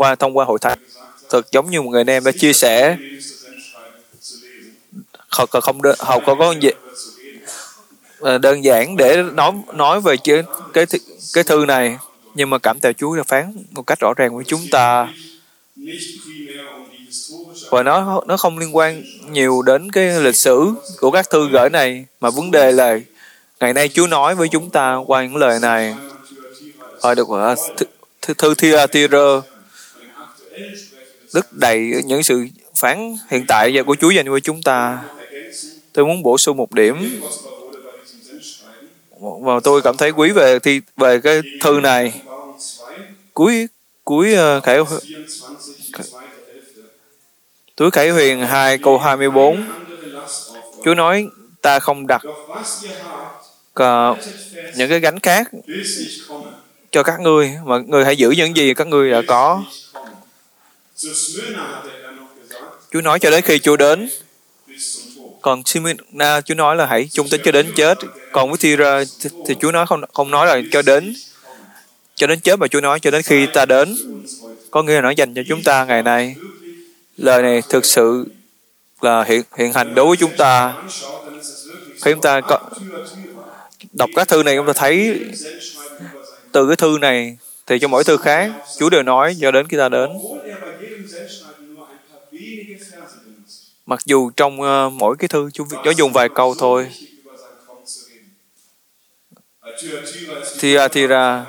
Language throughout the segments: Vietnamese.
thông qua hội thánh. Thật giống như một người anh em đã chia sẻ, không có gì đơn giản để nói về cái thư này, nhưng mà cảm tạ Chúa đã phán một cách rõ ràng với chúng ta, và nó không liên quan nhiều đến cái lịch sử của các thư gửi này, mà vấn đề là ngày nay Chúa nói với chúng ta qua những lời này. Và được thư Thyatira rất đầy những sự phán hiện tại của Chúa dành với chúng ta. Tôi muốn bổ sung một điểm và tôi cảm thấy quý về cái thư này. Cuối Khải Huyền 2 câu 24, Chúa nói ta không đặt những cái gánh khác cho các ngươi, mà ngươi hãy giữ những gì các ngươi đã có. Chúa nói cho đến khi Chúa đến. Còn Smyrna Chúa nói là hãy trung tín cho đến chết. Còn với Tyra thì Chúa nói không nói là cho đến chết, mà Chúa nói cho đến khi ta đến. Có nghĩa là nó dành cho chúng ta ngày nay. Lời này thực sự là hiện hành đối với chúng ta. Khi chúng ta đọc các thư này, chúng ta thấy từ cái thư này thì cho mỗi thư khác Chúa đều nói cho đến khi ta đến. Mặc dù trong mỗi cái thư Chúa dùng vài câu thôi. Thyatira,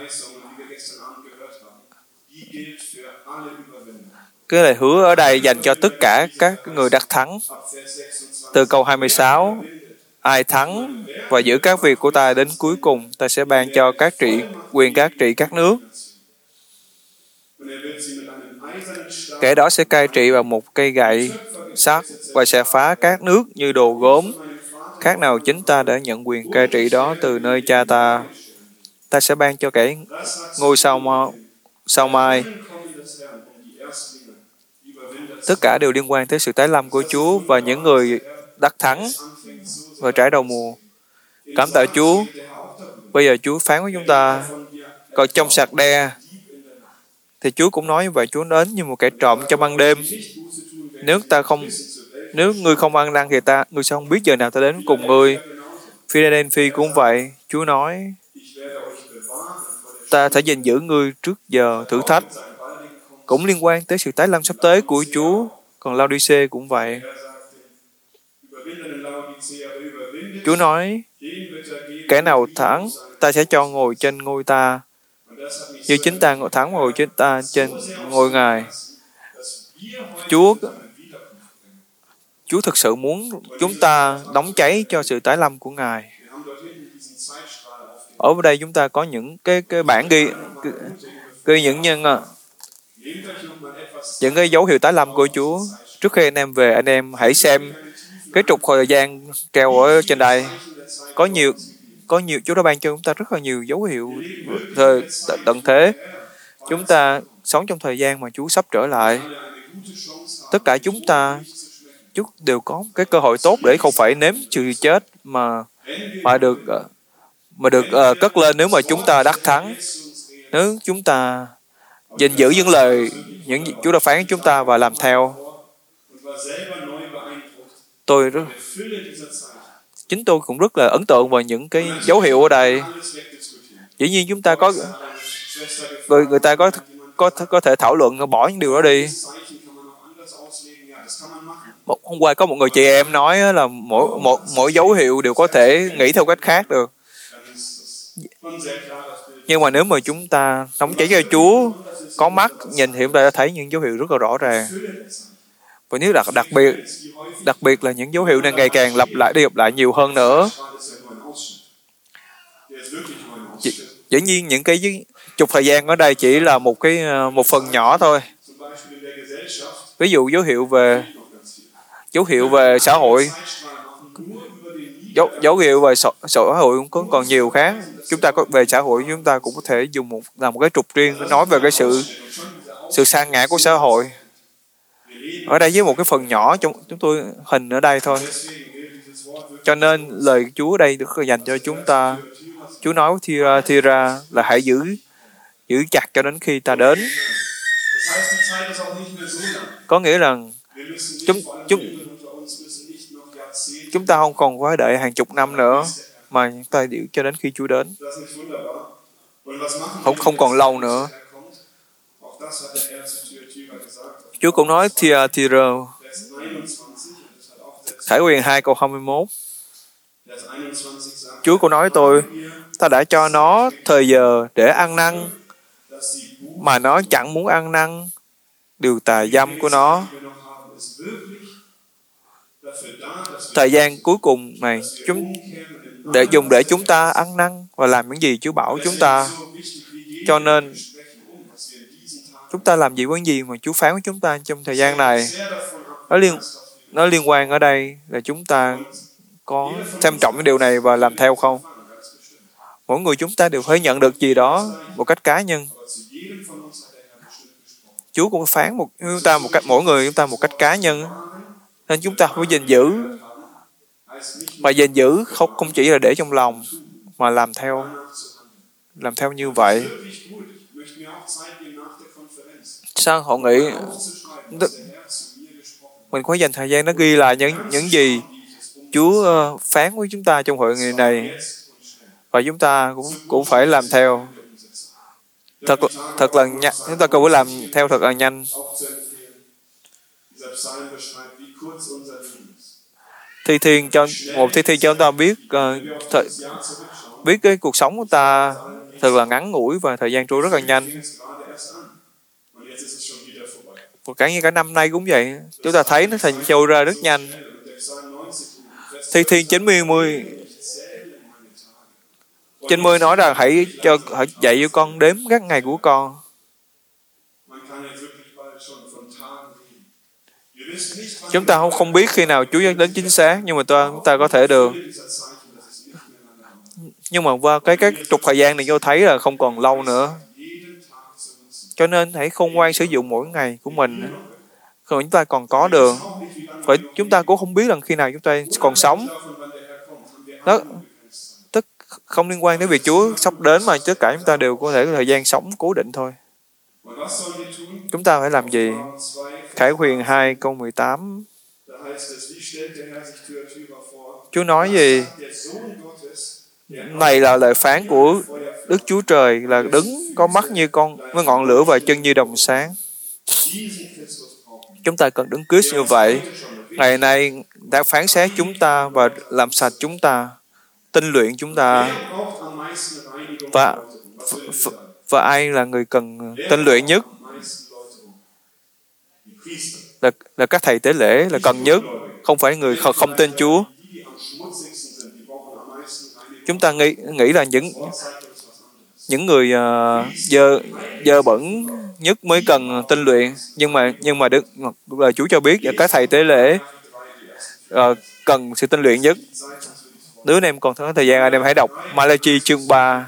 cái lời hứa ở đây dành cho tất cả các người đắc thắng. Từ câu 26, ai thắng và giữ các việc của ta đến cuối cùng, ta sẽ ban cho quyền các trị các nước. Kẻ đó sẽ cai trị bằng một cây gậy sắt và sẽ phá các nước như đồ gốm. Khác nào chính ta đã nhận quyền cai trị đó từ nơi cha ta. Ta sẽ ban cho kẻ ngôi sao mai. Tất cả đều liên quan tới sự tái lâm của Chúa và những người đắc thắng và trải đầu mùa. Cảm tạ Chúa. Bây giờ Chúa phán với chúng ta. Còn trong sạc đe thì Chúa cũng nói vậy, Chúa đến như một kẻ trộm trong ban đêm. Nếu ngươi không ăn năn thì ngươi sẽ không biết giờ nào ta đến cùng ngươi. Philadelphia cũng vậy. Chúa nói ta sẽ gìn giữ ngươi trước giờ thử thách. Cũng liên quan tới sự tái lâm sắp tới của Chúa. Còn Laodice cũng vậy. Chúa nói kẻ nào thắng, ta sẽ cho ngồi trên ngôi ta, như chính ta thắng ngồi trên ta trên ngôi Ngài. Chúa thực sự muốn chúng ta đóng cháy cho sự tái lâm của Ngài. Ở đây chúng ta có những cái bản ghi những cái dấu hiệu tái lâm của Chúa. Trước khi anh em về, anh em hãy xem cái trục thời gian treo ở trên đây. Có nhiều Chúa đã ban cho chúng ta rất là nhiều dấu hiệu thời tận thế. Chúng ta sống trong thời gian mà Chúa sắp trở lại. Tất cả chúng ta đều có cái cơ hội tốt để không phải nếm sự chết mà được cất lên nếu mà chúng ta đắc thắng. Nếu chúng ta gìn giữ những lời Chúa đã phán chúng ta và làm theo. Chính tôi cũng rất là ấn tượng vào những cái dấu hiệu ở đây. Dĩ nhiên chúng ta người ta có thể thảo luận bỏ những điều đó đi. Hôm qua có một người chị em nói là mỗi dấu hiệu đều có thể nghĩ theo cách khác được. Nhưng mà nếu mà chúng ta nóng cháy cho Chúa, có mắt nhìn thì chúng ta đã thấy những dấu hiệu rất là rõ ràng. Và nếu đặc biệt là những dấu hiệu này ngày càng lặp lại nhiều hơn nữa. Dĩ nhiên những cái trục thời gian ở đây chỉ là một phần nhỏ thôi. Ví dụ dấu hiệu về xã hội, dấu hiệu về xã hội cũng còn nhiều khác. Chúng ta có về xã hội, chúng ta cũng có thể làm một cái trục riêng nói về cái sự sa ngã của xã hội. Ở đây với một cái phần nhỏ chúng tôi hình ở đây thôi. Cho nên lời Chúa ở đây được dành cho chúng ta. Chúa nói với Thyatira là hãy giữ chặt cho đến khi ta đến. Có nghĩa là chúng ta không còn phải đợi hàng chục năm nữa, mà chúng ta giữ cho đến khi Chúa đến. Không còn lâu nữa. Chúa cũng nói Thyatira, Khải Huyền 2 câu 21. Chúa cũng nói tôi, ta đã cho nó thời giờ để ăn năn, mà nó chẳng muốn ăn năn. Điều tà dâm của nó. Thời gian cuối cùng này dùng để chúng ta ăn năn và làm những gì Chúa bảo chúng ta. Cho nên chúng ta làm gì với những gì mà Chúa phán với chúng ta trong thời gian này. Nó liên quan ở đây là chúng ta có xem trọng cái điều này và làm theo không. Mỗi người chúng ta đều phải nhận được gì đó một cách cá nhân. Chúa cũng phán mỗi người chúng ta một cách cá nhân, nên chúng ta phải gìn giữ. Và gìn giữ không chỉ là để trong lòng, mà làm theo như vậy. Sao họ nghĩ mình có dành thời gian nó ghi lại những gì Chúa phán với chúng ta trong hội nghị này, và chúng ta cũng phải làm theo thật là nhanh. Chúng ta cần phải làm theo thật là nhanh. Thi thiên cho chúng ta biết cái cuộc sống của ta thật là ngắn ngủi và thời gian trôi rất là nhanh. Cả năm nay cũng vậy, chúng ta thấy nó trôi ra rất nhanh. Thi thiên 90 nói rằng hãy dạy cho con đếm các ngày của con. Chúng ta không biết khi nào Chúa đến chính xác, nhưng mà chúng ta có thể được. Nhưng mà qua cái trục thời gian này, tôi thấy là không còn lâu nữa. Cho nên hãy khôn ngoan sử dụng mỗi ngày của mình. Rồi chúng ta còn có được. Và chúng ta cũng không biết là khi nào chúng ta còn sống. Đó, không liên quan đến việc Chúa sắp đến, mà tất cả chúng ta đều có thể có thời gian sống cố định thôi. Chúng ta phải làm gì? Khải Huyền 2 câu 18. Chúa nói gì? Này là lời phán của Đức Chúa Trời, là đứng có mắt như với ngọn lửa và chân như đồng sáng. Chúng ta cần đứng Christ như vậy. Ngày nay đã phán xét chúng ta và làm sạch chúng ta, tinh luyện chúng ta. Và ai là người cần tinh luyện nhất? Là các thầy tế lễ là cần nhất, không phải người không tin Chúa. Chúng ta nghĩ là những người dơ bẩn nhất mới cần tinh luyện, nhưng mà lời Chúa cho biết là các thầy tế lễ cần sự tinh luyện nhất. Nếu anh em còn có thời gian, anh em hãy đọc Malachi chương 3.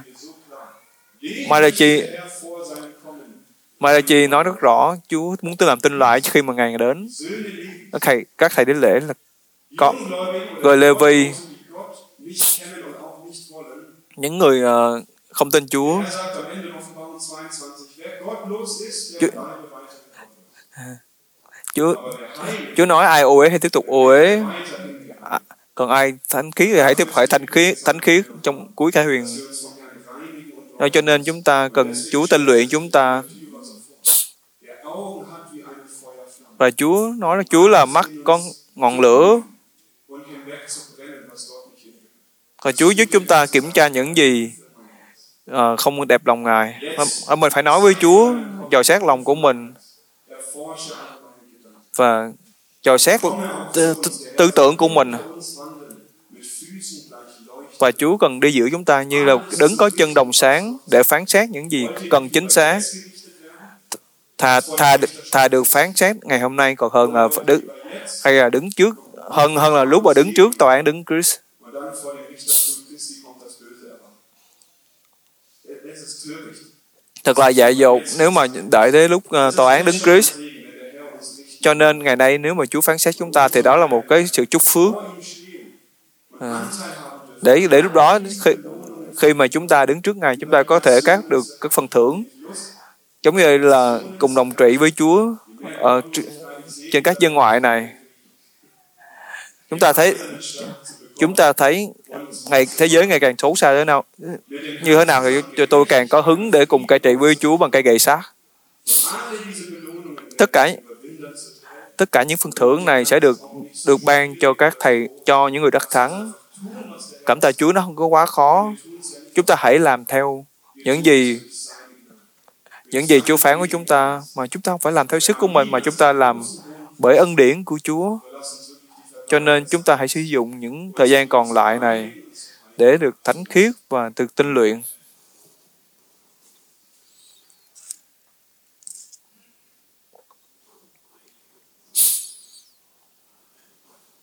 Malachi nói rất rõ, Chúa muốn làm tinh lại trước khi mà Ngài đến. Các thầy tế lễ là có người Lê-vi, những người không tin Chúa. Chúa nói ai ô uế hãy tiếp tục ô uế, còn ai thánh khí thì hãy thánh khiết trong cuối Khải Huyền. Cho nên chúng ta cần Chúa tinh luyện chúng ta. Và Chúa nói là Chúa là mắt con ngọn lửa. Và Chúa giúp chúng ta kiểm tra những gì không đẹp lòng Ngài. Mình phải nói với Chúa, dò xét lòng của mình và dò xét tư tưởng của mình. Và Chúa cần đi giữa chúng ta như là đứng có chân đồng sáng để phán xét những gì cần chính xác. Thà được phán xét ngày hôm nay còn hơn là đứng trước, hơn là lúc mà đứng trước tòa án đứng Christ. Thật là dại dột nếu mà đợi tới lúc tòa án đứng Christ. Cho nên ngày nay nếu mà Chúa phán xét chúng ta thì đó là một cái sự chúc phước. Để lúc đó khi mà chúng ta đứng trước Ngài, chúng ta có thể được các phần thưởng. giống như là cùng đồng trị với Chúa trên các dân ngoại này. Chúng ta thấy thế giới ngày càng xấu xa như thế nào thì cho tôi càng có hứng để cùng cai trị với Chúa bằng cây gậy sắt. Tất cả những phần thưởng này sẽ được ban cho các thầy, cho những người đắc thắng. Cảm tạ Chúa, nó không có quá khó. Chúng ta hãy làm theo những gì Chúa phán với chúng ta, mà chúng ta không phải làm theo sức của mình, mà chúng ta làm bởi ân điển của Chúa. Cho nên chúng ta hãy sử dụng những thời gian còn lại này để được thánh khiết và được tinh luyện.